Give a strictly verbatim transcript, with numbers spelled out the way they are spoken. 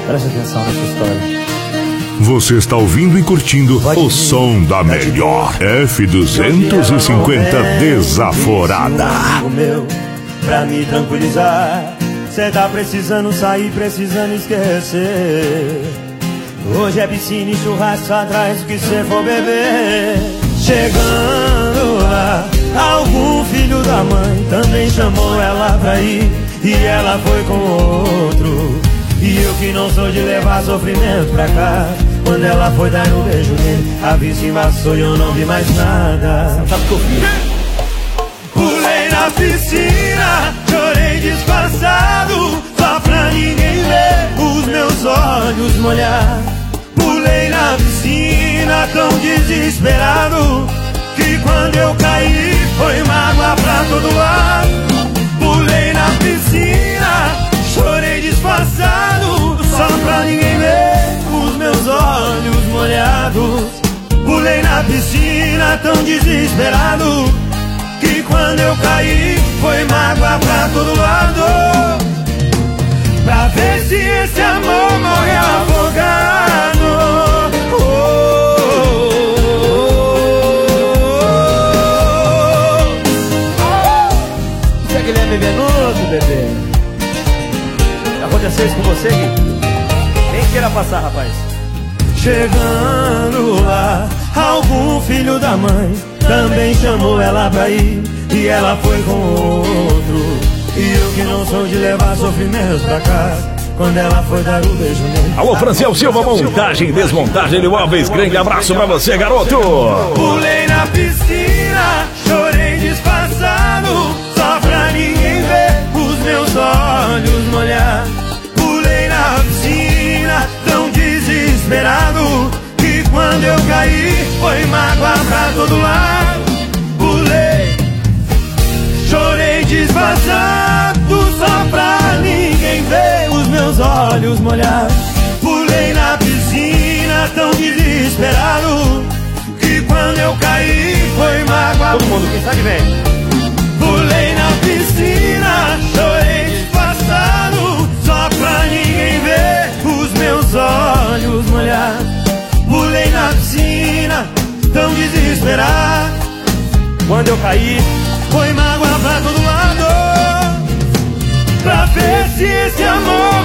Preste atenção nessa história. Você está ouvindo e curtindo Pode o som da melhor F duzentos e cinquenta Desaforada. O meu, pra me tranquilizar, cê tá precisando sair, precisando esquecer. Hoje é piscina e churrasco atrás do que cê for beber. Chegando lá, algum filho da mãe também chamou ela pra ir, e ela foi com outro. E eu que não sou de levar sofrimento pra cá, quando ela foi dar um beijo nele, a vista embaçou e eu não vi mais nada. Pulei na piscina, chorei disfarçado, só pra ninguém ver os meus olhos molhar. Pulei na piscina tão desesperado, que quando eu caí foi mágoa pra todo lado. Pulei na piscina, chorei disfarçado, só pra ninguém ver os meus olhos molhados. Pulei na piscina tão desesperado, que quando eu caí foi mágoa pra todo lado. Pra ver se esse amor morreu afogado. Oh, oh, oh. Você é Guilherme Venuto, bebê. Aconteceu isso com você, Gui? Nem queira passar, rapaz. Chegando lá, algum filho da mãe também chamou ela pra ir, e ela foi com outro. E eu que não sou de levar sofrimento pra casa, quando ela foi dar o beijo nele. Alô, Franciel Silva, montagem, desmontagem de móveis. Grande abraço pra você, garoto. Pulei na piscina, chorei disfarçado, só pra ninguém ver os meus olhos molhar. Pulei na piscina tão desesperado, que quando eu caí foi mágoa pra todo lado. Pulei, chorei disfarçado, só pra ninguém ver os meus olhos molhar. Pulei na piscina tão desesperado, que quando eu caí foi mágoa. Todo mundo, quem sabe vem. Pulei na piscina, chorei disfarçado, só pra ninguém ver os meus olhos molhar. Pulei na piscina tão desesperado, quando eu caí foi mágoa pra todo lado. Pra ver se esse amor